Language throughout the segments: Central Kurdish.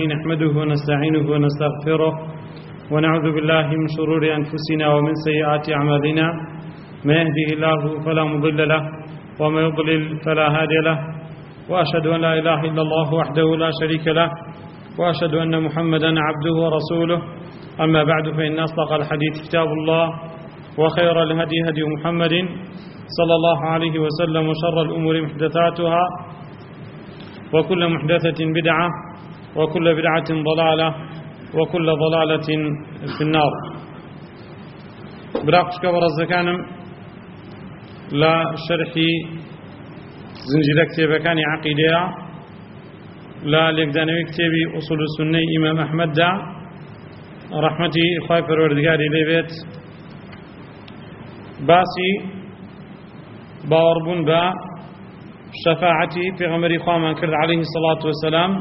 نحمده ونستعينه ونستغفره ونعوذ بالله من شرور أنفسنا ومن سيئات أعمالنا. ما يهده الله فلا مضل له وما يضلل فلا هادي له، وأشهد أن لا إله إلا الله وحده لا شريك له، وأشهد أن محمدا عبده ورسوله. أما بعد، فإن أصدق الحديث كتاب الله، وخير الهدي هدي محمد صلى الله عليه وسلم، وشر الأمور محدثاتها، وكل محدثة بدعة، وكل بدعة ضلالة، وكل ضلالة في النار. براقش كبر الزكانم لا شرح زنجير كتابة كان عقيدة لا لقدانوي كتابي أصول السنة إمام أحمد دا رحمتي إخوائي پروردگاری لبيت باسي باوربون با شفاعتي في غمر إخوان كرد عليه الصلاة والسلام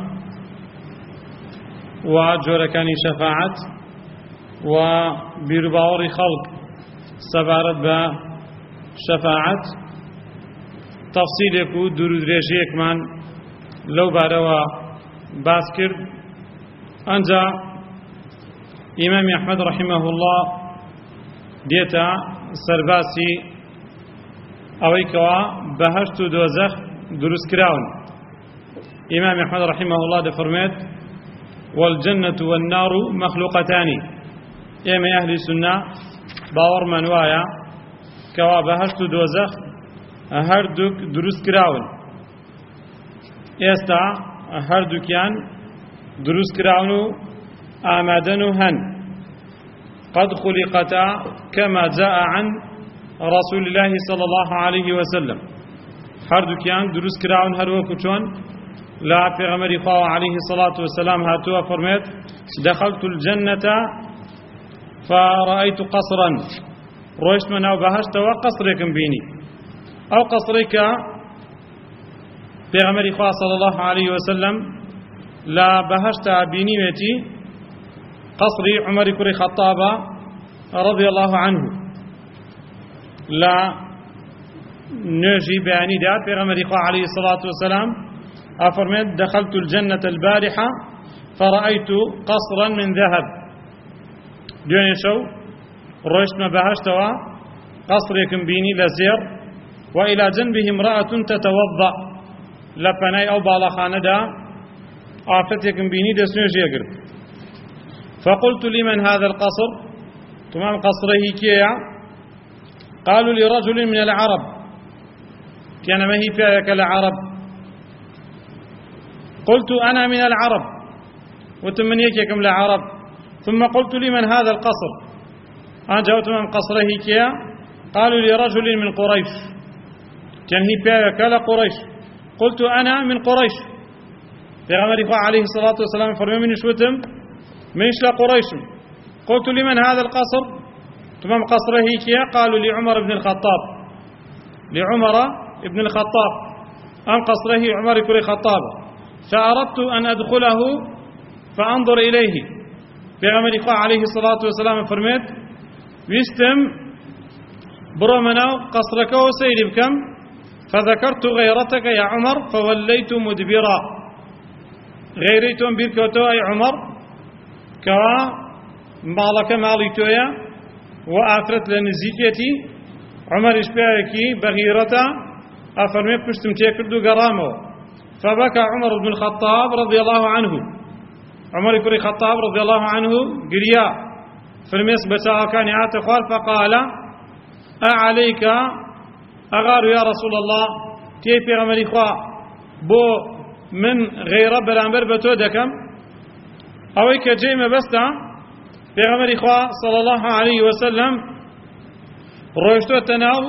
وجوركاني شفاعت وبيرباوري خلق سبارت بشفاعت تفصيلك ودرود ريجيك من لو باروا باسكر أنجا إمام أحمد رحمه الله ديتا سرباسي أويكوا بهشت دوزخ دروس كراون. إمام أحمد رحمه الله دفرمت والجنة والنار مخلوقتان. إما أهل السنة باور منوايا كوا بهشت دوزخ هردوك دروس كراون. إستا هردوكيان دروس كراونو آمادنو هن قد خلقتا كما جاء عن رسول الله صلى الله عليه وسلم. هردوكيان دروس كراون هروكو چون لا پیغمبر خواه عليه الصلاة والسلام هاتوا فرميت دخلت الجنة فرأيت قصرا روشت من أو بهشت وقصركم بيني أو قصرك پیغمبر خواه صلى الله عليه وسلم لا بهشت بيني ميتي قصري عمر كري خطابة رضي الله عنه لا نجي بياني دا پیغمبر خواه عليه الصلاة والسلام أفرمت دخلت الجنة البارحة فرأيت قصرا من ذهب. دوني شو روشت ما بهشتوا قصر يكن بيني لزير، وإلى جنبه امرأة تتوضأ لبناي أو بالخانة دا آفت يكن بيني دسنوش يقرب. فقلت لمن هذا القصر؟ تمام قصره كيا؟ قالوا لرجل من العرب. كان ما هي فيها كالعرب. قلت أنا من العرب وتمن يكيكم لعرب. ثم قلت لمن هذا القصر؟ أنا جاوت من قصره كيا؟ قالوا لرجل من قريش. كان هي فيها كلا قريش. قلت أنا من قريش. پیغمبر عليه الصلاة والسلام فرمي من شوتم منش لا قريش. قلت لمن هذا القصر؟ تمام قصره كيا؟ قالوا لعمر بن الخطاب. لعمر بن الخطاب. أن قصره عمر بن الخطاب. فأردت أن أدخله فأنظر إليه. پیغمبر عليه الصلاة والسلام فرميت ويستم برمنا قصرك وسير بكم، فذكرت غيرتك يا عمر فوليت مدبرا. غيريتم بركوتو أي عمر كوا مالك ماليتويا وآفرت لنزيكيتي. عمر إشباعكي بغيرتا أفرميت مشتم تيكردو قرامو. فبكى عمر بن الخطاب رضي الله عنه. عمر بن الخطاب رضي الله عنه قريا في المسبة كان يعتقال فقال أعليك أغار يا رسول الله كيف عمر إخوة بو من غير برامبر بتودكم أويك جيم بستا في عمر إخوة صلى الله عليه وسلم روشتو التناو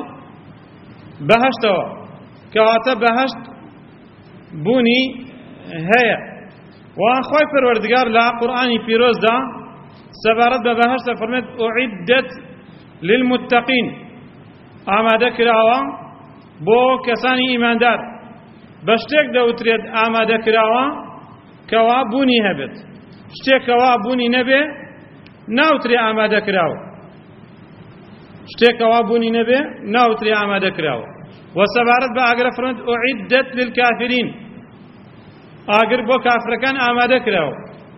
بهشتو كواتب بهشت بوني هيا. وأخوي پروردگار لا قرآني فيروز دا سبارت ببهشت فرمت أعدت للمتقين. آماده كراوا بو كساني إيمان دار. بشتك دا وتريد آماده كراوا كوا بوني هبت. شتك كوا بوني نبي ناوتري آماده كراوا. شتك كوا بوني نبي ناوتري آماده كراوا. وسبارت بأجر فرمت أعدت للكافرين. ئاگر بۆ کافرەکان ئامادە کراوە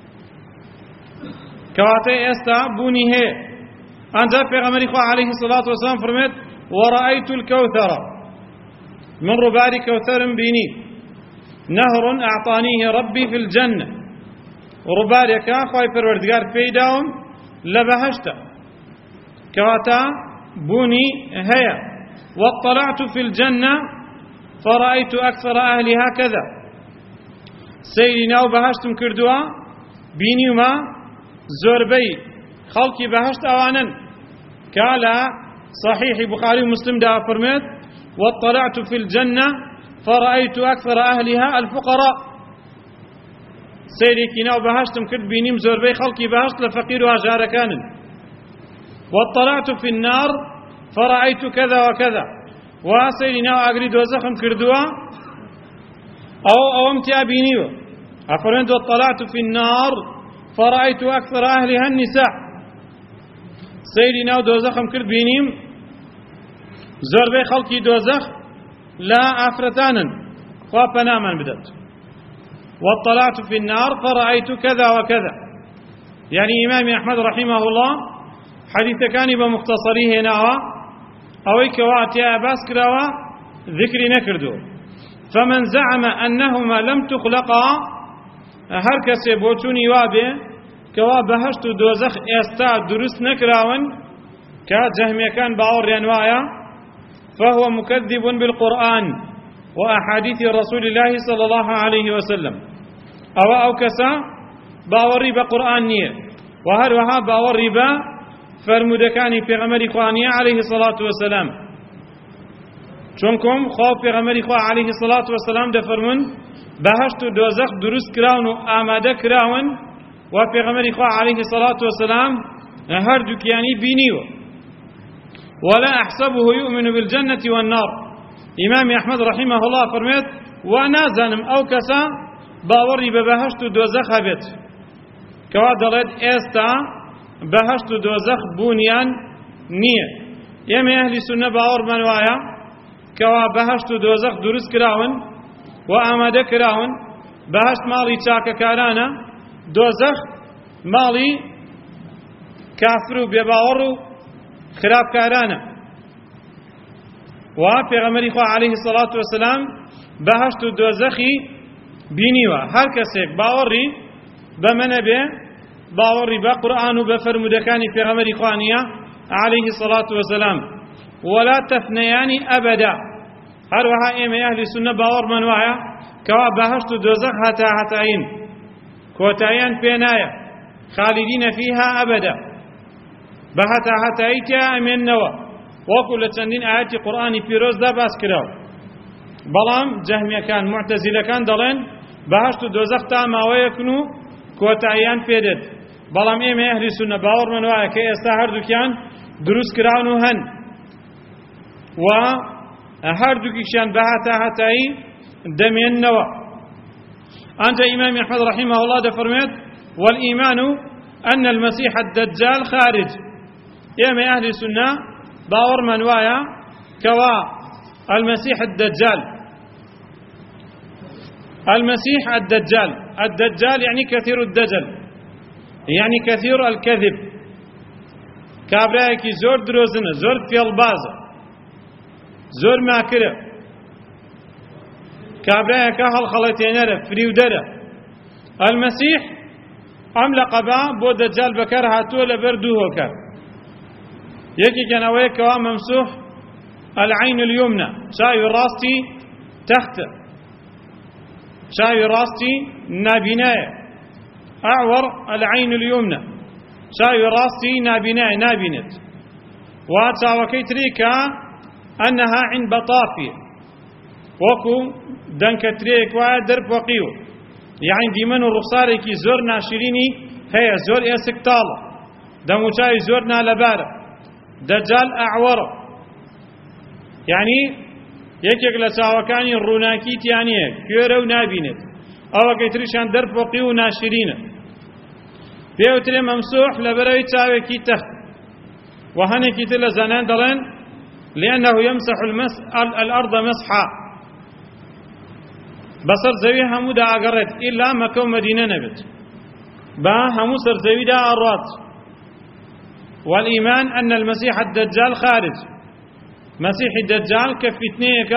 كواتي استا بوني هي أنجا في غمري خواه عليه الصلاة والسلام فرمت ورأيت الكوثر من رباري كوثر بيني نهر أعطانيه ربي في الجنة ورباري كاخوي پروردگار بيداهم لبهشتا كواتا بوني هيا واطلعت في الجنة فرأيت أكثر أهلها كذا سيري ناو بهشتم كردوا بيني وما زوربي خلقي بهشت أوانا كالا صحيح بخاري ومسلم دا فرمت واطلعت في الجنة فرأيت أكثر أهلها الفقراء سيري كناو بهشتم كرد بينيم زوربي خلقي بهشت لفقيرها جاركان واطلعت في النار فرأيت كذا وكذا وسيري ناو أقريد وزخم كردوا أو أمتي بينيو أفرمت واطلعت في النار فرأيت أكثر أهلها النساء سيري ناو دوزخم كرد بينيم زوربي خلقي دوزخ لا أفرتانا وفناما بدت واطلعت في النار فرأيت كذا وكذا يعني إمام أحمد رحمه الله حديث كان بمختصره هنا أو كواتي أباس كراوا ذكر نكردو فمن زعم أنهما لم تخلقا هركس بوتوني وابه كوا بهشت دوزخ استا درست نكراون كجهمي كان باور ينوايا فهو مكذب بالقرآن وأحاديث رسول الله صلى الله عليه وسلم أو كسا باوري بقرآن نية وهروها باوري با فرمودكاني في غمر إخوانية عليه الصلاة والسلام چونكم خواب في غمر إخوان عليه الصلاة والسلام دفرمون بهشت دوزخ درست كراون وآماده كراون وفي غمر إخوان عليه الصلاة والسلام هر دكياني بينيو ولا أحسبه يؤمن بالجنة والنار إمام أحمد رحمه الله فرميت وأنا زنم أو كسا باوري ببهشت دوزخ بيت كوادلت استا بهشت دوزخ بونيان نية يمي أهل السنة باور منوايا كوا بهشت دوزخ درست كراون وآماده كراون بهشت مالي تاك كارانا دوزخ مالي كافر بباور خراب كارانا وفي غمري خواه عليه الصلاة والسلام بهشت دوزخي بينيوا هر كسيك باوري بمنبه باوري بقرآن وبفرمودكاني في غمري خوانيا عليه الصلاة والسلام ولا تفنيان أبدا هروها إيمي أهل السنة باور من وايا كوا بهشت دوزخ هتاين كوتايان بينايا خالدين فيها أبدا بهتا هتايتيا من نوا وكل تندين آيات قرآن في روز دا باس كراو بلام جهمية كان معتزلة كان دلين بهشت دوزخ تا ما ويكنو كوتايان بيدد بلام إيمي أهل السنة باور من وايا كي استهر دكيان دروس كراونو هن و هر دوكيشان بهتا هتاي دمين نوا أنت إمام أحمد رحمه الله ده فرميت والإيمان أن المسيح الدجال خارج يا أهل السنة باور من وايا كوا المسيح الدجال المسيح الدجال يعني كثير الدجل يعني كثير الكذب كابرايكي زور دروزنه زور فيلبازه زور ماكره كابرايكا هالخلطينره فريودره المسيح أم لقبا بو دجال بكر هاتو لبردوه كر يكي كان ويكوا ممسوح العين اليمنى شاي راستي تحت شاي راستي نابناية أعور العين اليمنى شاي راستي نابناية نابنت واتساوكي تريكا أنها عند بطافي وكو دنك تريك ودرب وقيو يعني ديمن الرخصاري كي زور ناشريني هي زور اسكتالا دموشاي زورنا لبارة دجال أعور يعني يكيك لساوكاني الروناكيت يعني كيرو نابينت أو كيتريشان درب وقيو ناشرينه بيوتري ممسوح لبروي تاوي كي تخت وهنا كي تلا زنان دلن لأنه يمسح الأرض مسحا بصر زوي همودا أقرت إلا مكة ومدينة نبت با همو سرزوي دا أروات. والإيمان أن المسيح الدجال خارج، مسيح الدجال كفتنيك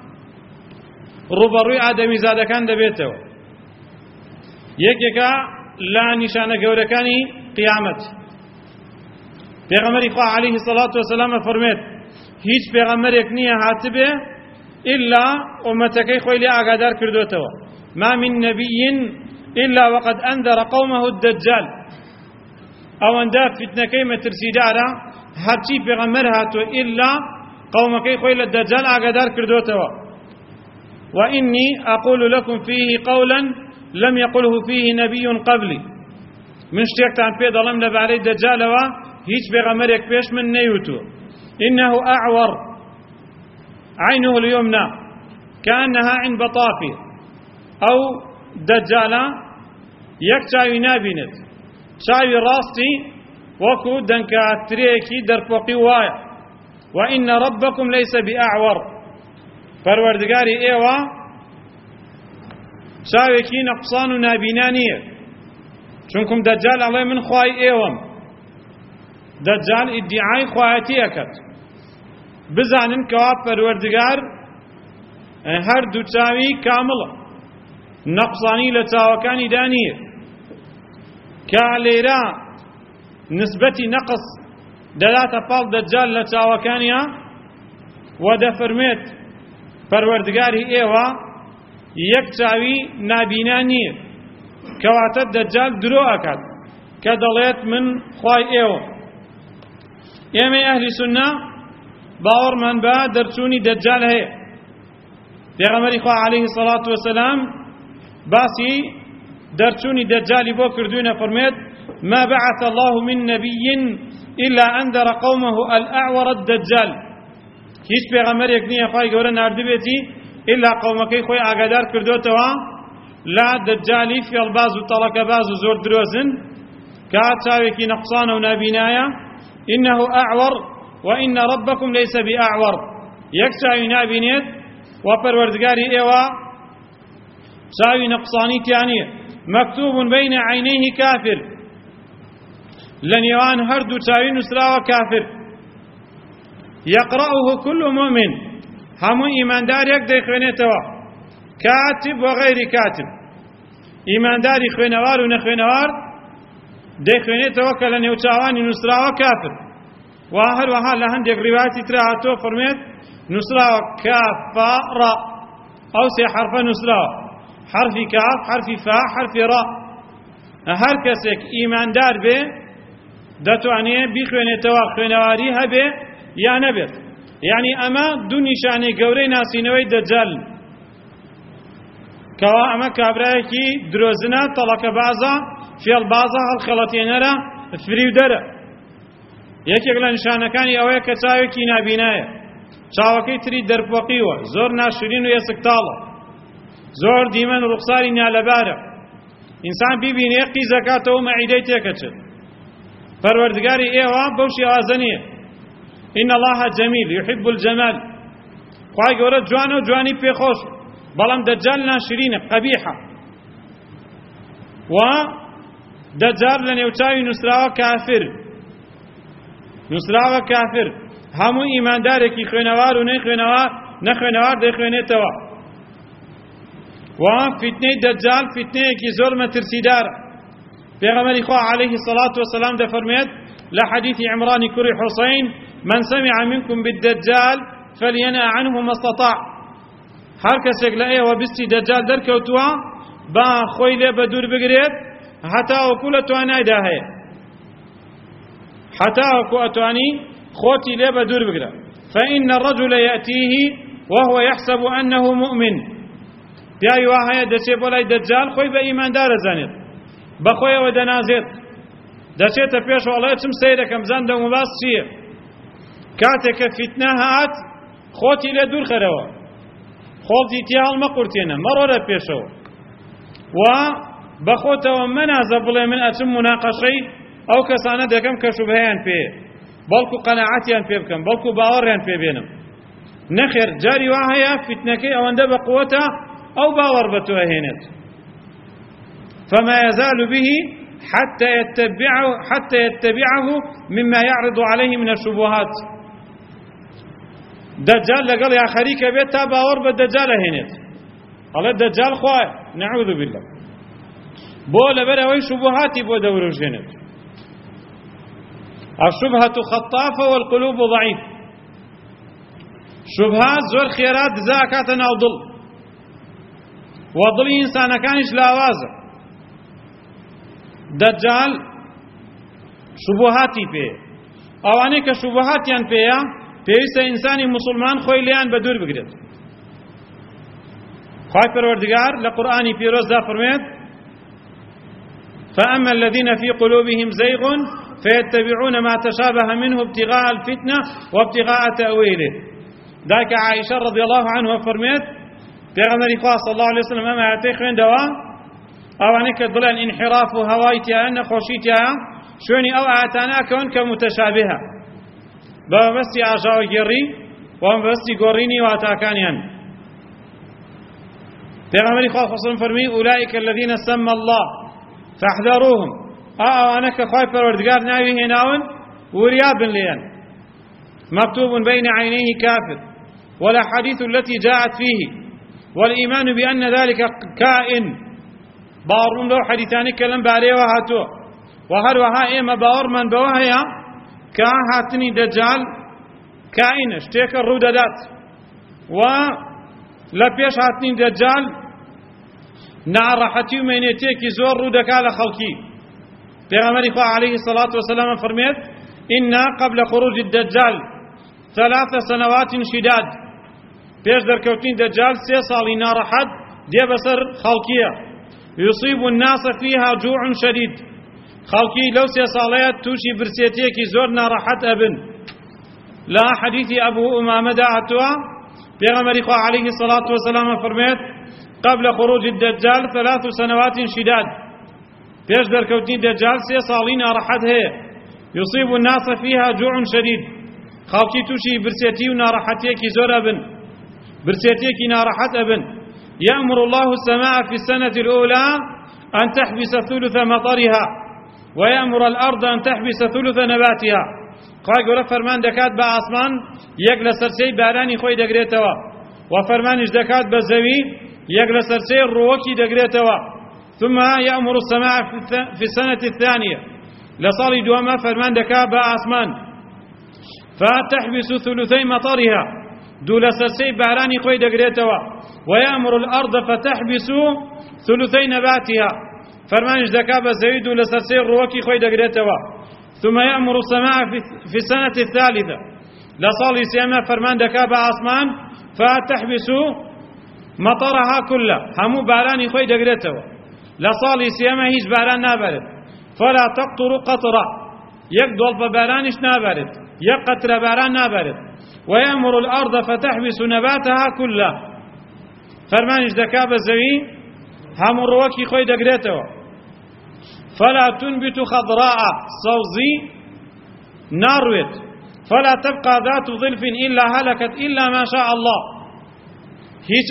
روبروي آدمي زاد كان دبيته يكيكا لا نشان جوركاني قيامت. پیغمبر خدا عليه الصلاة والسلام فرميت هیچ پیغمبرێک نییە هاتبێ إلا أمتكي خوي لأقادار كردوتوا ما من نبي إلا وقد أنذر قومه الدجال أو أنداف فتنكي مترسي دارا هاتشي پیغمبر هاتو إلا قومكي خوي للدجال أقادار كردوتوا وإني أقول لكم فيه قولا لم يقله فيه نبي قبلي من شتيكت عن بيض الله لبعلي الدجال هيج بغمرك بيش من نيوتو إنه أعور عينه اليمنى كأنها عين بطافي أو دجالة يكتاوي نابنت شاوي راستي وكو دنكا تريكي درفوقي وايا وإن ربكم ليس بأعور فروردگاري ايوا شاويكي نقصان نابنانية چونكم دجال الله من خواي ايوام دجال ادعاء خواهتي اكت بزانن كواب پروردگار هر دو چاوي كاملة نقصاني لتاوكاني دانية كاليرا نسبتي نقص دلاتة فال دجال لتاوكانيا ودفرميت پروردگاري ايوا يك چاوي نابيناني كواتت دجال درو اكت كدليت من خواي ايوا ئێمە ئەهلی سونە باوەڕمان بە دەرچوونی دەجال هەیە. پێغەمبەری خوا عەلەیهی سەڵات وەسەلام باسی دەرچوونی دەجالی بۆ کردوونە فەرمێت ما بعث الله من نبي إلا أنذر قومه الأعور الدجال. هیچ پێغەمبەرێک نییە خوای گەورە ناردبێتی إلا قومەکەی خۆی ئاگادار کردوتەوە لا دەجالی فێڵباز و تەڵەکەباز و زۆر درۆزن کە چاوێکی نەقسانە و نابینایە إنه أعور وإن ربكم ليس بأعور يكساوي نابينيت وپروردگاري إيوا ساوي نقصاني تانية مكتوب بين عينيه كافر لن يوان هردو ساوي نسراوة كافر يقرأه كل مؤمن همو إيمان دار يقدر خوينتوا كاتب وغير كاتب إيمان داري خوينوار ونخوينوار دەیخوێنێتەوە کە لە نێوچاوانی نووسراوە کافر و هەروەها لە هەندێک ڕیواەتی ترا هاتووە فەرمێت نووسراوە کافڕە ئەو سێ حەرفە نووسراوە حەرفی کاف حەرفی فا حەرفی ڕا هەر کەسێک ئیماندار بێ دەتوانێت بیخوێنێتەوە خوێنەواری هەبێ یا نەبێت یعنی ئەمە دوو نیشانەی گەورەی ناسینەوەی دەجال کەوا ئەمە کابرایەکی درۆزنە تەڵەکەبازە فێڵبازە هەڵخەڵەتێنەرە فریودەرە یەکێک لە نیشانەکانی ئەوەیە کە چاوێکی نابینایە چاوەکەی تری دەرپۆقیوە زۆر ناشرین و ێسکتاڵە زۆر دیمەن ڕوخساری نالەبارە ئینسان بیبینێ قیزەکاتەوە مەعیدەی تێکەچێت پەروەردگاری ئێوە بەو شێوازە نییە إن الله جميل يحب الجمال خوای گەورە جوانە و جوانی پێخۆش بەڵام دەجال ناشرینە قەبیحە و دەجال لە نێوچاوی نووسراوە کافر نووسراوە کافر هەموو ئیماندارێکی خوێنەوار و نەخوێنەوار دەیخوێنێتەوە و فتنەی دەجال فتنەیەکی زۆر مەترسیدارە پێغەمبەری خوا عەلەیهی سەڵات وەسەلام دەفەرمێت لە حەدیثی عیمڕانی کوڕی حوسەین من سمع منكم بالدجال فلينأ عنه ما استطاع هەر کەسێک لە ئێوە بیستی دەجال دەرکەوتووە با خۆی لێ بە دوور بگرێت هەتاوەکو لە توانایدا هەیە هەتاوەکو ئەتوانی خۆتی لێ بە دوور بگرە فإن الرجل يأتيه وهو يحسب أنه مؤمن پیاوی وا هەیە دەچێت بۆ لای دەجال خۆی بە ئیماندار دەزانێت بە خۆیەوە دەنازێت دەچێتە پێش وەڵێ چم سەیرەکەم زەندەم و باس چییە کاتێک کە فیتنە هات خۆتی لێ دوور خەرەوە خۆڵتی تیا هەڵمەقورتێنە مەڕۆرە پێشەوە و بەخۆتەوە مەنازە بڵێ من ئەچم مناقەشەی ئەو کەسانە دەکەم کە شوبهەیان پێ بەڵکو قەناعەتیان پێ بکەم بەڵکو باوەڕیان پێ بێنم نەخێر جاری وا هەیە فیتنەکەی ئەوەندە بە قووەتە ئەو باوەڕ بە تۆ هێنێت فما يزال به حتى يتبعه مما يعرض عليه من الشبهات. دجال لقال يا خريك بيت باور بالدجال هنيت قال الدجال خواه نعوذ بالله بو لبر اوي شبهاتي بو دور جنت. الشبهة خطافة والقلوب ضعيف. شبهات زور خيرات زاكاتنا وضل وضل إنسان كانش لاوازه. دجال شبهاتي بيه اواني كشبهاتيان بيه پێویستە ئینسانی مسلمان خۆی لێیان بە دوور بگرێت. خوای پەروەردگار لە قورئانی پیرۆزدا فەرمێت فأما الذين في قلوبهم زيغ فيتبعون ما تشابه منه ابتغاء الفتنة وابتغاء تأويله. ذاك عائشة رضي الله عنها فرميت پیغمبر خدا صلى الله عليه وسلم اما اتي خوين دوا اواني كدلن انحراف هوايتي ان خوشيتي شوني او اتانا كون كمتشابهه بەبەستی ئاژاوە گێڕی و بەبەستی گۆڕینی واتاکانیان. پێغەمبەری خوا خۆسم فەرمی ئولائیکە الذین سەمە الله فاحذروهم ئەوانە کە خوای پەروەردگار ناوی هێناون وریابن لێیان. مكتوب بين عينيه كافر والأحاديث التي جاءت فيه والإيمان بأن ذلك كائن باورون لو حديثاني كلام باريه وهاتو وهروها إما باور من بوهيا كهاتني دجال كائن اشتيك الروددات و لبيش هاتني دجال نعرحتي ومينيتيك زور رودك على خلقي. پیغمبر خدا عليه الصلاة والسلام فرميت إنا قبل خروج الدجال 3 سنوات شداد. پیش در كوتين دجال 3 سالي نارحت دي بسر خلقية يصيب الناس فيها جوع شديد. خلقي لو 3 ساليات توشي برسيتيكي زور نارحت أبن. لا حديث أبو أمامة دعتها پیغمبر خدا عليه الصلاة والسلام فرميت قبل خروج الدجال 3 سنوات شداد. پیش در كوتين دجال 3 سالي نارحت هي يصيب الناس فيها جوع شديد. خلقي توشي برسيتي ونارحتيكي زور أبن برسيتيكي نارحت أبن. يأمر الله السماء في السنة الأولى أن تحبس ثلث مطرها ويأمر الأرض أن تحبس ثلث نباتها. قال قول فرمان دكات بأسمان يقل سرسي باراني خوي دقريتوا وفرمانش دكات بزوي يقل سرسي الروكي دقريتوا. ثم يأمر السماء في السنة الثانية لصالي دوما فرمان دكات بأسمان فتحبس ثلثي مطرها دول سرسي باراني خوي دقريتوا ويأمر الأرض فتحبس ثلثي نباتها فرمانش دكات بزوي دول سرسي الروكي خوي دقريتوا. ثم يأمر السماء في السنة الثالثة لصالي سيما فرمان دكاب أسمان فتحبس مطرها كله همو باراني خوي دقريته لصالي سيما هيج باران نابرد فلا تقطر قطرة يقدول ببارانش نابرد يقطر باران نابرد. ويأمر الأرض فتحبس نباتها كله فرمانش دكاب الزوي همو روكي خوي دقريته فلا تنبت خضراء صوزي ناروت فلا تبقى ذات ظلف إلا هلكت إلا ما شاء الله. هيج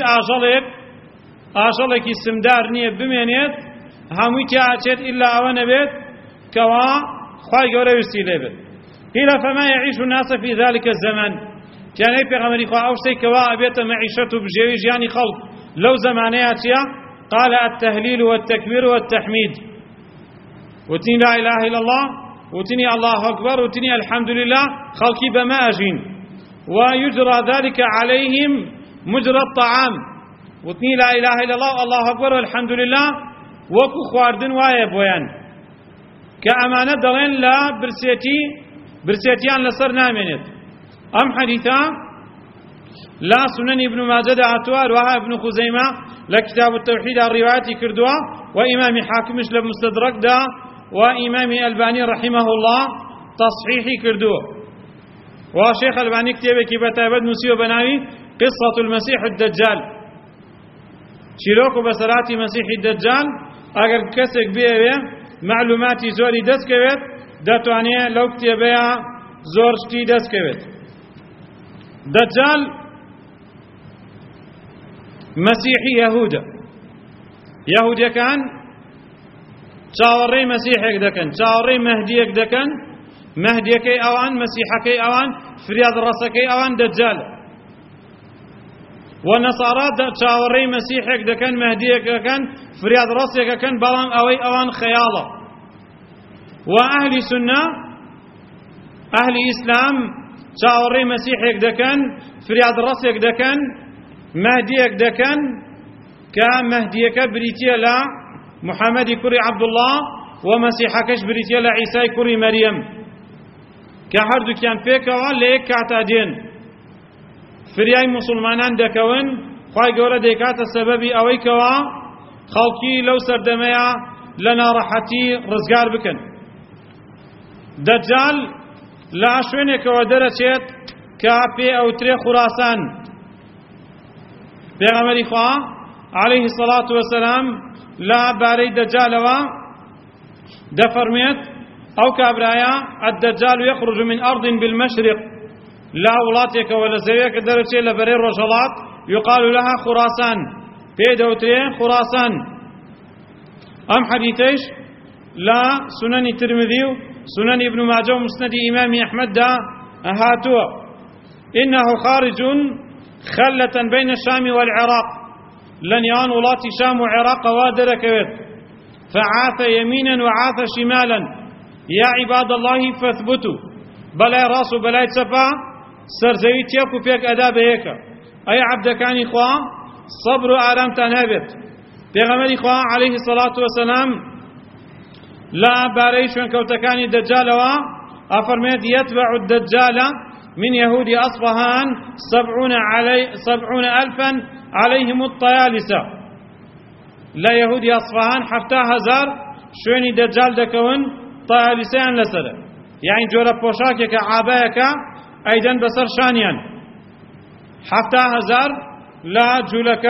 آجلك السمدار نية بمينيت همويتي آجت إلا أوان بيت كوا خواهي قولا يستيلي بيت. إلا فما يعيش الناس في ذلك الزمان كان يبقى خواهي أوشتي كوا أبيت معيشته بجيويج يعني خلق لو زمانياتيا قال التهليل والتكبير والتحميد وتني لا إله إلا الله وتني الله أكبر وتني الحمد لله خلقي بما أجين ويجرى ذلك عليهم مجرى الطعام وتني لا إله إلا الله الله أكبر والحمد لله وكو خواردن وايب ويان كأمانة دلين لا برسيتيان لسر نامنت. أم حديثا لا سنن ابن ماجد عتوار وها ابن خزيمة لكتاب التوحيد الروايات كردوا وإمام حاكمش لمستدرك دا وإمام الباني رحمه الله تصحيحي كردوه. وشيخ الباني كتابه كتابة نسيو بناوي قصة المسيح الدجال شيروكو بسراتي مسيح الدجال اگر كسك بيه معلوماتي زوري دست كويت داتوانيه لو كتابه زورشتي دست كويت. دجال مسيحي يهودا كان چاوەڕێی مەسیحێک دەکەن، چاوەڕێی مەهدیەک دەکەن، مەهدیەکەی ئەوان، مەسیحەکەی ئەوان، فریادڕەسەکەی ئەوان دەجالە. و نەسارا چاوەڕێی مەسیحێک دەکەن، مەهدیەک دەکەن، فریادڕەسێک دەکەن، بەڵام ئەوەی ئەوان خەیاڵە. و ئەهلی سونە، ئەهلی ئیسلام چاوەڕێی مەسیحێک دەکەن، فریادڕەسێک دەکەن، مەهدیەک دەکەن کە مەهدیەکە بریتیە لە محەممەدی کوڕی عەبدوڵڵاه و مەسیحەکەش بریتیە لە عیسای کوڕی مەریەم کە هەردووکیان پێکەوە لە یەک کاتا دێن. فریای موسڵمانان دەکەون، خوای گەورە دەیکاتە سەبەبی ئەوەی کەوە خەڵکی لەو سەردەمەیە لە ناڕەحەتی ڕزگار بکەن. دەجال لە شوێنێکەوە دەرەچێت کە پێ ئەوترێ خوراسان. پێغەمبەری خوا عەلەیهی السەڵاتو وەسەلام لە بارەی دەجالەوە دەفەرمێت ئەو کابرایە الدەجال یەخرج من ئەرض بالمەشرق، لا وڵاتێکەوە لە زەویەکە دەرەچێت لە بەرەی ڕۆژهەڵات، يقال لها خوراسان، پێی دەوترێ خوراسان. ئەم حەدیثەیش لا سنەنی ترمذی و سنن ابن ماجه ومسند إمام أحمد دا هاتوا إنه خارج خلة بين الشام والعراق، لن يان ولات شام وعراق وادر كويت، فعاث يمينا وعاث شمالا، يا عباد الله فاثبتوا، بلا راس بلا سفا سرزويت يكو فيك أداب هيك. أي عبد كان إخوة صبر آرام تنابت. پیغمبر إخوة عليه الصلاة والسلام لا باريش من كوتكاني الدجال أفرميت يتبع الدجال من يهود أصفهان 70 ألفا عليهم الطيالسة. لا يهود أصفهان حفتها هزار شويني دجال دكون طيالسان لسر، يعني جورا بوشاكك عابايك أيضا بسر شانيا حفتها هزار لا جولك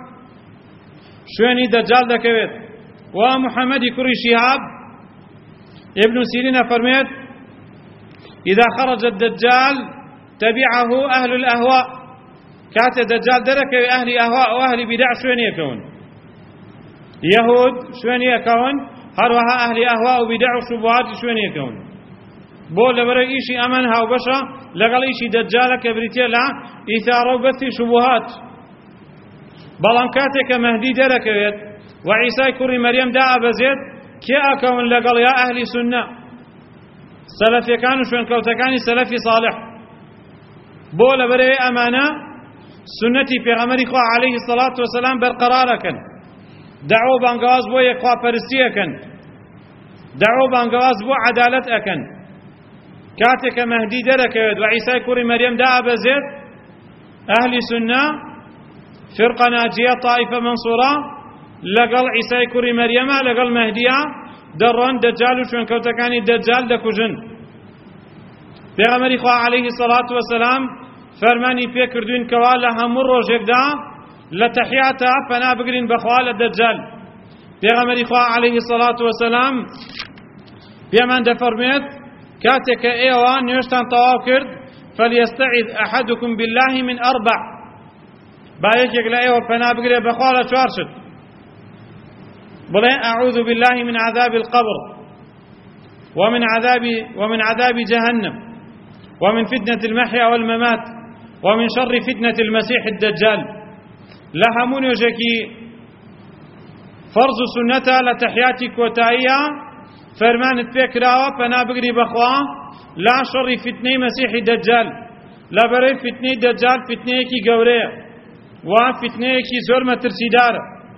شويني دجال دكويت. ومحمد كري شهاب ابن سيرين فرميت إذا خرج الدجال تبعه أهل الأهواء، كات الدجال درك أهل أهواء وأهل بدع شوين يكون يهود شوين يكون هروها أهل أهواء وبدع وشبهات شوين يكون بول لبرا إيشي أمنها وبشرة لقل إيشي دجال كبريتيا لا إثارة وبث شبهات. بلان كاتك مهدي درك وعيسى كري مريم دعا بزيد كي أكون لقل يا أهل سنة سلفي كانوا شوين كوتكاني سلفي صالح بول بري أمانة سنتي في غمر إخوة عليه الصلاة والسلام برقرارا كان دعوا بانقواز بو يقوى فرسية كان دعوا بانقواز بو عدالة أكن كاتك مهدي درك وعيسى كري مريم دعا بزيد أهل سنة فرقة ناجية طائفة منصورة لقل عيسى كري مريم لقل مهدية دران دجال شوين كوتكاني دجال دكوجن. پیغمبر خوا عليه الصلاة والسلام فرماني فكردين كوالا همور روجك دا لتحياتا فنا بقرين بخوال الدجال. پیغمبر خوا عليه الصلاة والسلام بيمان دفرميت كاتك ايوان نيوشتان طواو كرد فليستعذ أحدكم بالله من 4 بايك يقول ايوه فنا بقرين بخوال شوارشد بلين أعوذ بالله من عذاب القبر ومن عذاب جهنم ومن فتنة المحيا والممات ومن شر فتنة المسيح الدجال. لهمون يجكي فرض سنة لتحياتي كوتايا فرمان تفكراوا فنا بقري بخوا لا شر فتنة مسيح الدجال لا بري فتنة دجال فتنة كي قورية وفتنة كي زور مترسيدار.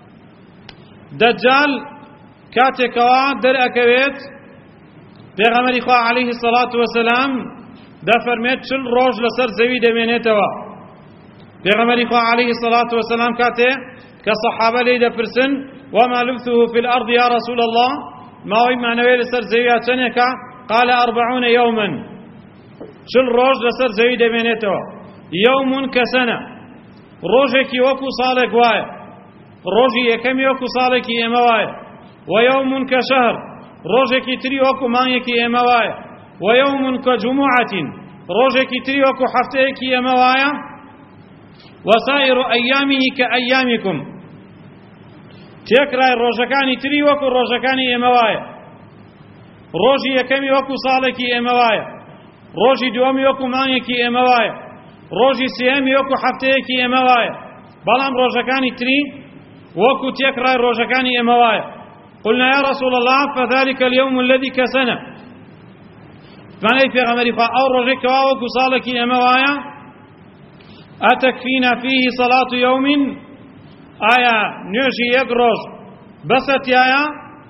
دجال كاتكوا در أكويت پیغمبر خوا عليه الصلاة والسلام دا فرميت چل روج لسر زوي دمينيتوا. پیغمبر خوا عليه الصلاة والسلام كاته كصحابة ليدا فرسن وما لبثه في الأرض يا رسول الله ما هو ما نويل لسر زوي اتنكا قال 40 يوما چل روج لسر زوي دمينيتوا يوم كسنة روجك وكو صالك واي روجي يكمي وكو صالك يمواي ويوم كشهر روجك تري وكو مانيك يمواي ويوم كجمعة روجك تري وكو حفتيك يمواي وسائر أيامه كأيامكم تێکرای ڕۆژەکانی تری وەکو ڕۆژەکانی ئێمە وایە، ڕۆژی یەکەمی وەکو ساڵێکی ئێمە وایە، ڕۆژی دووەمی وەکو مانگێکی ئێمە وایە، ڕۆژی سێەمی وەکو هەفتەیەکی ئێمە وایە، بەڵام ڕۆژەکانی تری وەکو تێکرای ڕۆژەکانی ئێمە وایە. قلنا يا رسول الله فذلك اليوم الذي كسنا فاني في غمري فأو رجك وكو صالك أما وايا أتكفينا فيه صلاة يوم آية نيوشي يقرج بست يايا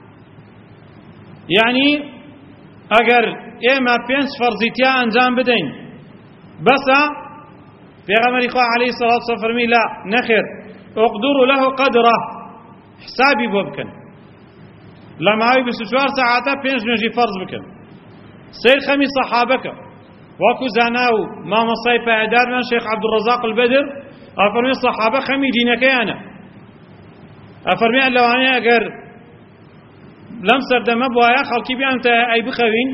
يعني أجر إما بينس فرزيتيا أنجام بدين بس في غمري عليه الصلاة والسلام فرمي لا نخر اقدر له قدره حسابي بوبكن لما هاي بسوار ساعتا بينش نجي فرض بكن سير خمي صحابك وكو زاناو ما مصيب اعداد من شيخ عبد الرزاق البدر افرمي صحابه خمي دينك انا افرمي لو انا اگر لم سرد مبوايا خلقي بي انت اي بخوين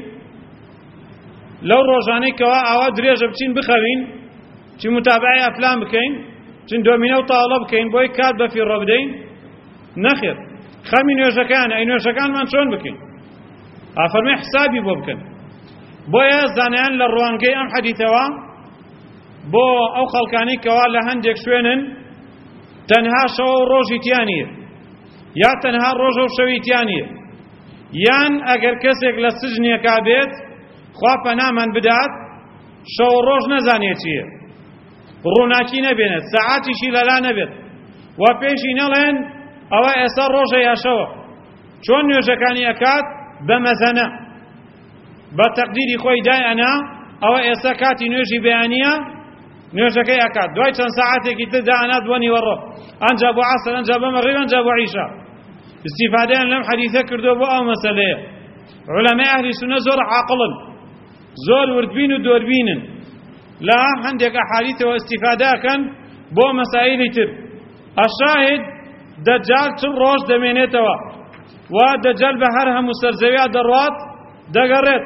لو روجاني كوا او دريج بتين بخوين تي متابعي افلام بكين تين دومينو طالب بكين بوي كاد بفي الربدين نخير خەمی نوێژەکان ئەی نوێژەکانمان چۆن بکەین؟ ئافەرمێ حسابی بۆ بکەن. بۆیە زانایان لە ڕوانگەی ئەم حەدیثەوە بۆ ئەو خەڵکانی کەوا لە هەندێک شوێنن تەنها شەو و ڕۆژی تیان نییە یا تەنها ڕۆژە و شەوی تیان نییە، یان ئەگەر کەسێک لە سجنێکا بێت خوا پەنامان بدات شەو و ڕۆژ نەزانێت چییە، ڕووناکی نەبێنێت، سەعاتیشی لەلا نەبێت، وا پێشی نەڵێن ئەوە ئێستا ڕۆژە یا شەوە، چۆن نوێژەکانی ئەکات بە مەزەنە بە تەقدیری خۆی دایەنا ئەوە ئێستا کاتی نوێژی بەیانیە نوێژەکەی ئەکات، دوای چەند ساعاتێکی تر دائەنات بۆ نیوەڕۆ، ئەنجا بۆ عەسر، ئەنجا بۆ مەغریب، ئەنجا بۆ عیشا. استیفادەیان لەم حەدیثە کردووە بۆ ئەو مەسەلەیە. عولەمای ئەهلی سونە زۆر عاقڵن، زۆر وردبین و دۆربینن، لە هەندێک ئەحادیثەوە استیفادەکەن بۆ مەسائیلی تر. الشاهد دەجال چ ڕۆژ دەمێنێتەوە و دەجال بە هەر هەموو سەرزەویا دەڕوات دەگەڕێت،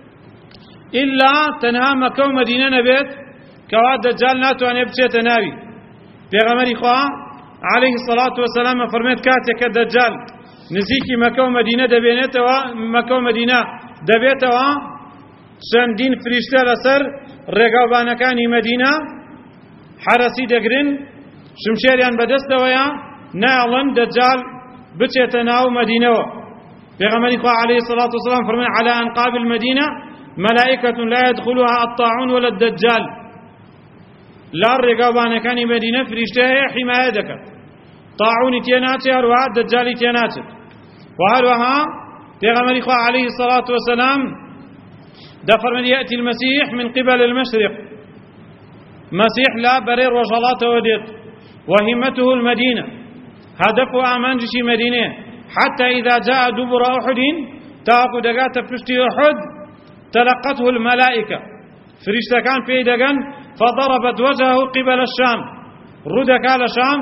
ئیلا تەنها مەکە و مەدینە نەبێت کەوا دەجال ناتوانێت بچێتە ناوی. پێغەمبەری خوا عەلەیهی سەڵات وەسەلام فەرمێت کاتێک کە دەجال نزیکی مەکە و مەدینە دەبێنێتەوە، مەکە و مەدینە دەبێتەوە، چەندین فریشتە لەسەر ڕێگاوبانەکانی مەدینە حەرەسی دەگرن، شمشێریان بەدەستەوەیە، ناڵن دەجال بچێتە ناو مەدینەوە. پێغەمبەری خوا عەلەیهی سەڵات وەسەلام فەرمێ عەلى أنقاب المدينة ملائكة لا يدخلها الطاعون ولا الدجال. لا ڕێگاوبانەکانی مەدینە فریشتە هەیە حیمایە دەکات، طاعونی تێ ناچێت، هەروەها دەجالی تێ ناچێت. و هەروەها پێغەمبەری خوا عەلەیهی سەڵات وەسەلام دەفەرمێت يأتي المسيح من قبل المشرق، مسيح لا بەرەی ڕۆژهەڵاتەوە دێت، وهمته المدينة، هدف آمانجشي مدينة، حتى إذا جاء دبر أحد تاقو دقات فرشتي أحد تلقته الملائكة، فرشتة كان في دقن فضربت وجهه قبل الشام، ردك على الشام،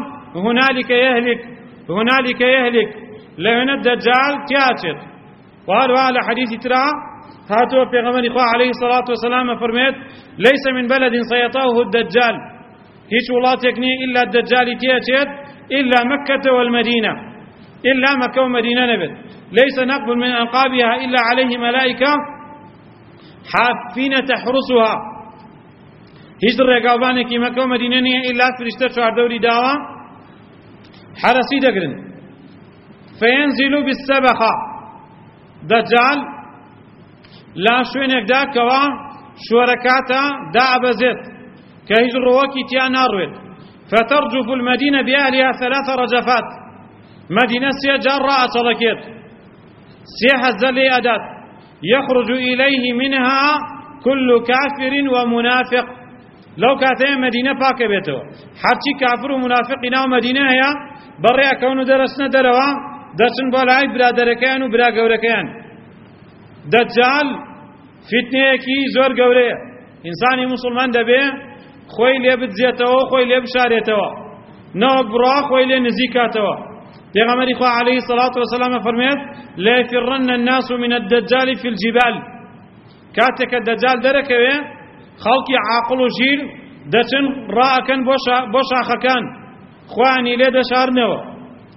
هنالك يهلك لهنا الدجال تياتر. وهذا على حديث ترى هاتوا في غمر إخوة عليه الصلاة والسلام فرميت ليس من بلد سيطاه الدجال، هيش ولاتك إلا الدجال تياتر إلا مكة والمدينة، إلا مكة والمدينة نبت، ليس نقبل من أنقابها إلا عليه ملائكة حافين تحرسها، هیچ ڕێگاوبانێکی مەکە و مەدینە نییە ئیلا فریشتە چواردەوری داوە حەرەسی دەگرن. فەیەنزیل بالسەبەخە، دەجال لا شوێنێکدا کەوا شوەرەکاتە دائەبەزێت کە هیچ ڕۆوەکی تیا ناڕوێت. فترجف المدينة بأهلها 3 رجفات، مدينة سيجار رأسلكيت سيح الزلي أدات، يخرج إليه منها كل كافر ومنافق. لو كاتين مدينة باكة بيتو حرشي كافر ومنافق ناو مدينة هي بري أكونو درسنا دروا درسن بولاي برادركيان وبرا قوركيان. دجال فتنه كي زور قوريه، إنساني مسلمان دبي خوي لي بتزيتو خوي لي بشاريتو نو برا خوي لي نزيكاتو. پیغمبر خدا عليه الصلاة والسلام فرميت لا يفرن الناس من الدجال في الجبال، كاتك الدجال دركوي خلقي عاقل وجيل دچن راكن بوشا خكان خواني لي دشارنوا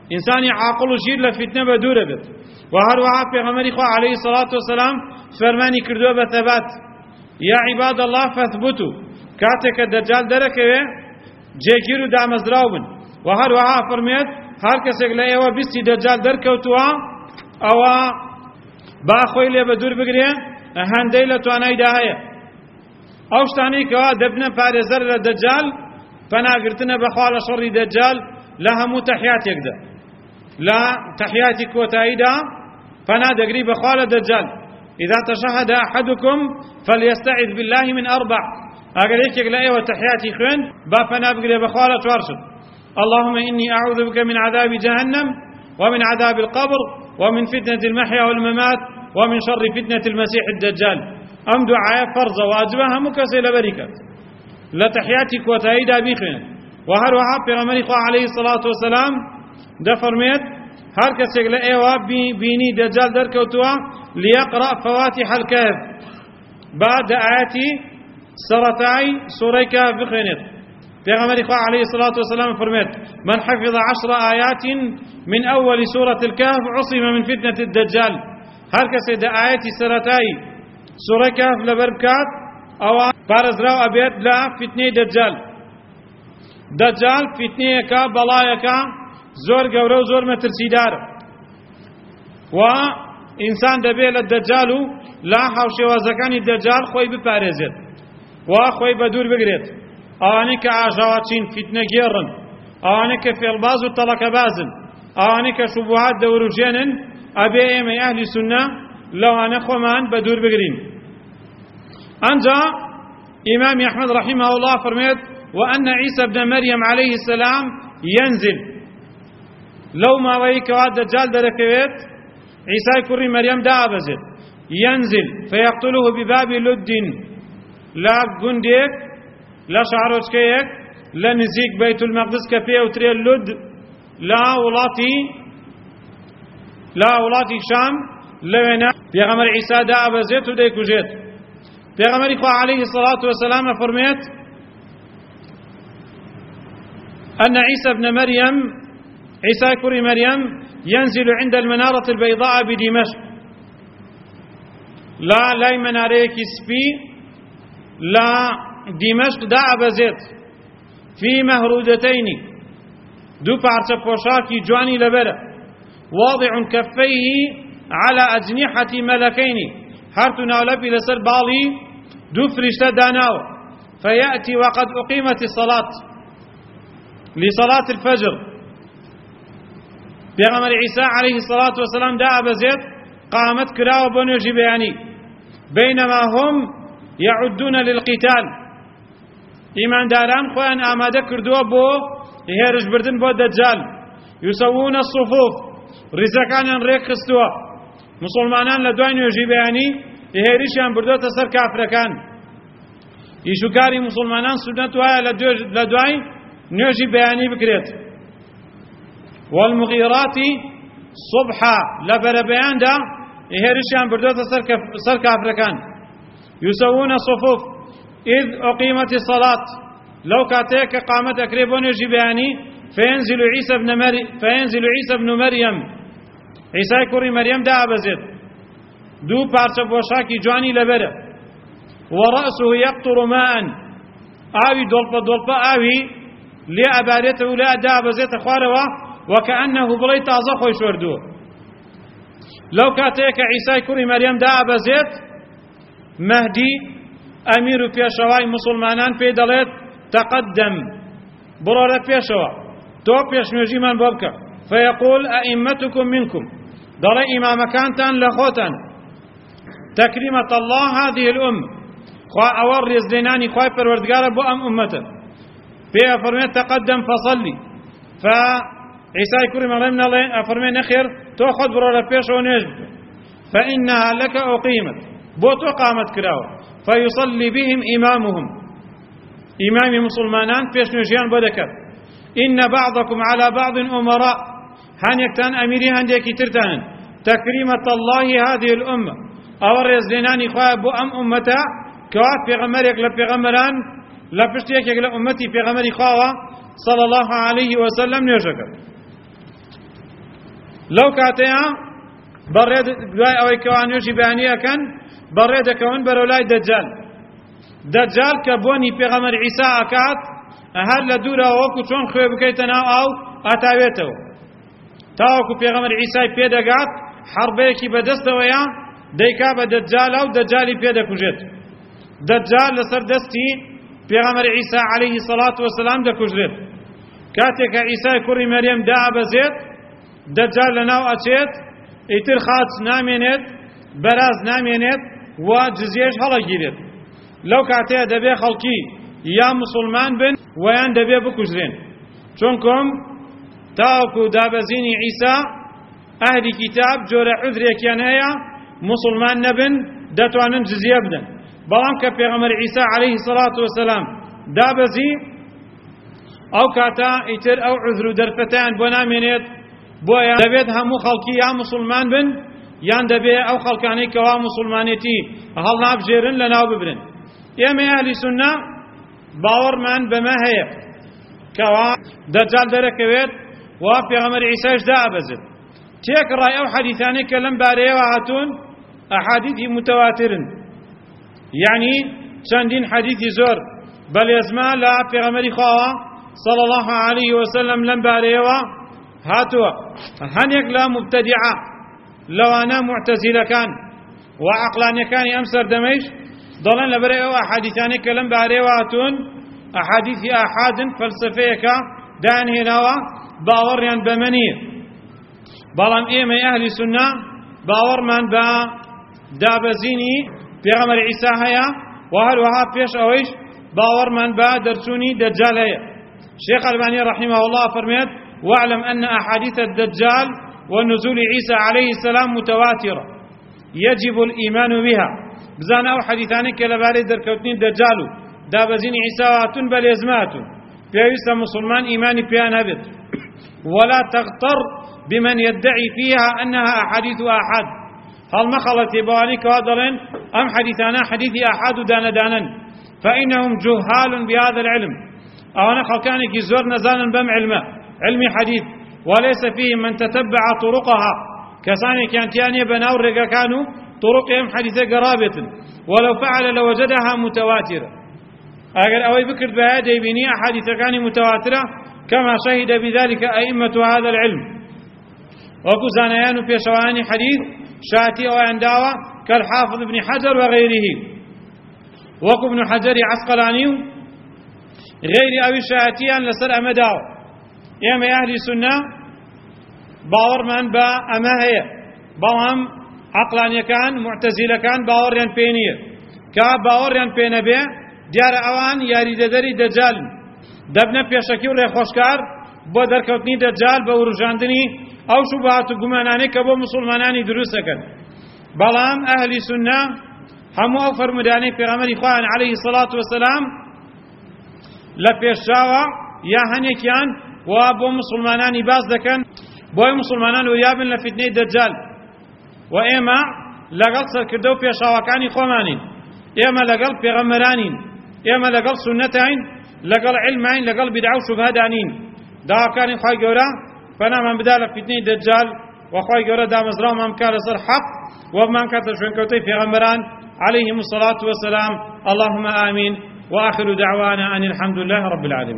ئینسانی عاقڵ و ژیر لە فیتنە بە دوورە بێت. و هەروەها پێغەمبەری خوا عەلەیهی سەڵات وەسەلام فەرمانی کردووە بە تەبات: یا عیباد الله فەثبوتوا، کاتێک کە دەجال دەرەکەوێ جێگیر و دامەزراو بن. و هەروەها فەرمێت هەر کەسێک لە ئێوە بیستی دەجال دەرکەوتووە ئەوە با خۆی لێ بە دوور بگرێ، هەندەی لە توانایدا هەیە. ئەو شتانەی کەوا دەبنە پارێزەر لە دەجال پەناگرتنە بەخوا لە شەڕی دەجال لە هەموو تەحیاتێکدا. لە تەحیاتی کۆتاییدا پەنا دەگری بەخوا لە دەجال. إذا تشهد أحدكم فليستعذ بالله من أربع. أقول لك لا أيوة تحياتي خوين بابنا بقري بخالة وارشد: اللهم إني أعوذ بك من عذاب جهنم ومن عذاب القبر ومن فتنة المحيا والممات ومن شر فتنة المسيح الدجال. أم دعاء فرض واجبها مكسل بركة لا تحياتي كوتايدا بيخين. وهروها پیغمبر عليه الصلاة والسلام دفرميت هر کەسێک لە ئێوە بینی دەجال دەرکەوتووە ليقرأ فواتح الكهف، بعد آياتي سرتاي سورة كهف بخوێنێت. پێغەمبەری خوا عليه الصلاة والسلام فرميت: من حفظ 10 آيات من أول سورة الكهف عصم من فتنة الدجال. هر کەسێک دە آياتي سرتاي سورة كهف لەبەر بکات ئەوە پارێزراو ئەبێت لە فتنەی دەجال. دەجال فتنەیەکە، بەڵایەکە زۆر گەورە و زۆر مەترسیدارە. و ئینسان دەبێت لە دەجال و لە هاوشێوازەکانی دەجال خۆی بپارێزێت و خۆی بە دوور بگرێت. ئەوانەی کە ئاژاواچین، فیتنەگێڕن، ئەوانەی کە فێڵباز و تەڵەکەبازن، ئەوانەی کە شوبهات دەوروژێنن، ئەبێ ئێمە ئەهلی سوننە لەوانە خۆمان بە دوور بگرین. ئەنجا ئیمامی ئەحمەد رحیمه الله فەرمێت: وأن عيسى ابن مريم عليه السلام ينزل. لو ما ويكوا دجال دركويت عيسى كري مريم دابزت ينزل فيقتله بباب لد، لا جنديك لا شعروشكيك لا نزيك بيت المقدس كفيه وتري اللد، لا ولاتي شام لوينا بيغمر عيسى دابزت وديك وجيت. بيغمر عليه الصلاة والسلام فرميت أن عيسى ابن مريم، عيسى كري مريم، ينزل عند المنارة البيضاء بدمشق. لا مناريك سبي لا دمشق دا بزيت في مهرودتين، دو بارچە پۆشاکی جوانی لەبەرە، واضع كفيه على أجنحة ملكين، هەرتو ناولەپی لەسەر باڵی دوو فریشتە داناوە. فيأتي وقد أقيمت الصلاة لصلاة الفجر. پیغمبر عيسى عليه الصلاة والسلام دا بزيت قامت كراو بنو جبياني بينما هم يعدون للقتال. إيمان داران خوان آماده كردوا بو هيرج بردن بو دجال. يسوون الصفوف، رزقان ريك خستوا مسلمانان لدوين جبياني هيرشان بردو تسر كافركان. يشكاري مسلمانان سنتوا لدوين نيوجي بياني بكريت. والمغيرات صبحا لبربيان دا إهرشان بردوت سر كافركان. يسوون صفوف إذ أقيمت الصلاة، لو كاتيك قامت أكريبون يجي بياني فينزل عيسى بن مريم، عيسى كوري مريم دا أبزيد دو بارچە بۆشاکی جوانی لەبەرە، ورأسه يقطر ماء، ئاوی دۆڵپە ئاوی لێ ئەبارێتە و لێ ئەدابەزێتە خوارەوە وكأنه بڵێ تازە خۆی شوردووە. لەو کاتەیە کە عیسای کوڕی مەریەم دابەزێت، مەهدی ئەمیر و پێشەوای مسلمانان پێی دەڵێت: تەقەدەم، بڕۆ لە پێشەوە، تۆ پێشنوێژیمان بۆ بکە. فيقول أئمتكم منكم، دەڵێ ئیمامەکانتان لە خۆتان. تەکریمەت الله هذه الأمة، خوا ئەوە ڕێزلێنانی خوای پەروەردگارە بۆ ئەم ئومەتە. پێ ئەفەرمێت: تەقەدەم فەصەلی. عيسى كريم مريم أفرمي نخير تو خد برا بيش ونجد فإنها لك أقيمت، بوتو قامت كراوة. فيصلي بهم إمامهم، إمام مسلمانان بيش نجيان بدكر. إن بعضكم على بعض أمراء، هان يكتان أميري هان ديكي ترتان. تكريمة الله هذه الأمة، أور يزدناني خواه بو أم أمتا كواب في غمريك لبي غمران لبشتيك لأمتي في غمري خواه صلى الله عليه وسلم نجكر. لەو کاتەیە بەڕێ دوای ئەوەی کەوا نوێژی بەیانی ئەکەن بەڕێ دەکەون بەرەو لای دەجال. دەجال کە بۆنی پێغەمبەر عیسا ئەکات هەر لە دوورەوە وەکو چۆن خوێ بکەیتە ناو ئاو ئاتاوێتەوە تاوەکو پێغەمبەر عیسای پێدەگات حەربەیەکی بەدەستەوەیە دەیکا بە دەجالە و دەجالی پێدەکوژێت. دەجال لەسەر دەستی پێغەمبەر عیسا عەلەیهی سەڵات وەسەلام دەکوژرێت. کاتێکە عیسای کوڕی مەریەم دائەبەزێت دەجال لەناو ئەچێت ئیتر خاچ نامێنێت بەراز نامێنێت و جزیەش هەڵەگیرێت. لەو کاتەیە دەبێ خەڵکی یا موسڵمان بن ویان دەبێ بکوژرێن چونکۆم تاوەکو دابەزینی عیسا ئەهلی کیتاب جۆرە عوذرێکیان هەیە موسڵمان نەبن دەتوانن جزیە بدەن. بەڵام کە پێغەمبەر عیسا عەلەیهی سەڵات وەسەلام دابەزی ئەو کاتە ئیتر ئەو عوذر و دەرفەتەیان بۆ نامێنێت بۆیە دەبێت هەموو خەڵکی یا موسڵمان بن یان دەبێ ئەو خەڵکانەی کەوا موسڵمانێتی هەڵنابژێرن لەناو ببرن. ئێمە ئەهلی سوننا باوەڕمان بەمە هەیە کەوا دەجال دەرەکەوێت و پێغەمبەر عیساش دائەبەزێت. تێکڕای ئەو حەدیثانەی کە لەم بارەیەوە هاتوون ئەحادیثی متەواترن، یعنی چەندین حەدیثی زۆر بەلێزما لە پێغەمبەری خواوە صلی الله علیه وسلم لەم بارەیەوە هاتووە. هەنێک لە مبتەدیعە لەوانە معتەزیلەکان و عەقلانیەکانی ئەم سەردەمەیش دەڵێن لەبەرەی ئەو ئەحادیثانەی کە لەم بارەیەوە هاتوون ئەحادیثی ئاحادن فەلسەفەیەکە دانهێناوە باوەڕیان بەمە نییە. بەڵام ئێمە ئەهلی سوننا باوەڕمان بە دابەزینی پێغەمبەر عیسا هەیە و هەروەها پێش ئەوەیش باوەڕمان بە دەرچوونی دەجال هەیە. شێخ ئەلبانی رحمه الله فەرمێت واعلم أن أحاديث الدجال ونزول عيسى عليه السلام متواترة يجب الإيمان بها. بزانا أو حديثاني كالباري دركوتني الدجال دابزين عيسى واتون بل يزماتون بيويس مسلمان إيماني بيان هبت ولا تغتر بمن يدعي فيها أنها أحاديث أحد. هل مخلت بواني كوادرين أم حديثانا حديث أحد دانا فإنهم جهال بهذا العلم أو أنا خلقاني كي زور نزانا بم علمي حديث وليس فيه من تتبع طرقها كساني كانتياني بناور رقا كانوا طرقهم حديثة قرابة ولو فعل لوجدها متواترة. أقل أوي بكر بهذا يبيني أحاديث كان متواترة كما شهد بذلك أئمة هذا العلم وكو زانيان في شواني حديث شاتي أو عنداوة كالحافظ ابن حجر وغيره وكو ابن حجر عسقلاني غير أوي شاتيان لسر أمداوة. ئێمە ئەهلی سوننا باوەڕمان بە ئەمە هەیە بەڵام عەقلانیەکان معتەزیلەکان باوەڕیان پێ نییە کە باوەڕیان پێ نەبێ دیارە ئەوان یاریدەدەری دەجالن دەبنە پێشەکی و ڕێخۆشکار بۆ دەرکەوتنی دەجال بە وروژاندنی ئەو شوبهات و گومانانەی کە بۆ موسڵمانانی دروست دەکەن. بەڵام ئەهلی سوننا هەموو ئەو فەرمودانەی پێغەمبەری خوایان عەلەیهی سەڵات وەسەلام لە پێشچاوە یا هەنێکیان و بۆ مسلمانانی باز دەکەن بۆی مسلمانان وریابن لە فتنەی دەجال. و ئێمە لەگەڵ سەرکردە و پێشاوەکانی خۆمانین، ئێمە لەگەڵ پێغەمبەرانین، ئێمە لەگەڵ سونەتین، لەگەڵ علمین، لەگەڵ بیدعە و شوبهەدانین. داواکانی خوای گەورە پەنامان بدا لە فتنەی دەجال و خوای گەورە دامەزراومان بکات لەسەر حەق و بمان کاتە شوێنکەوتەی پێغەمبەران عەلەیهیمو الصەڵاتو وەسەلام. اللهم آمین وآخر دعوانا أن الحمد لله رب العالمين.